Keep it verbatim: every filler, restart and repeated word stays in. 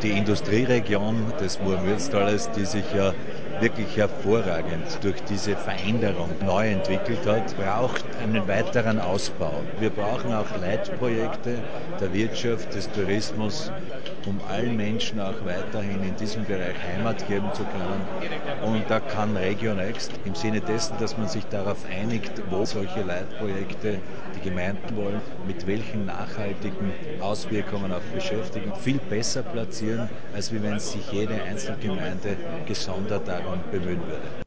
die Industrieregion des Murmürztales, die sich ja wirklich hervorragend durch diese Veränderung neu entwickelt hat, braucht einen weiteren Ausbau. Wir brauchen auch Leitprojekte der Wirtschaft, des Tourismus, um allen Menschen auch weiterhin in diesem Bereich Heimat geben zu können. Und da kann RegioNext im Sinne dessen, dass man sich darauf einigt, wo solche Leitprojekte die Gemeinden wollen, mit welchen nachhaltigen Auswirkungen auf Beschäftigung, viel besser platzieren, als wenn sich jede Einzelgemeinde gesondert darum bemühen würde.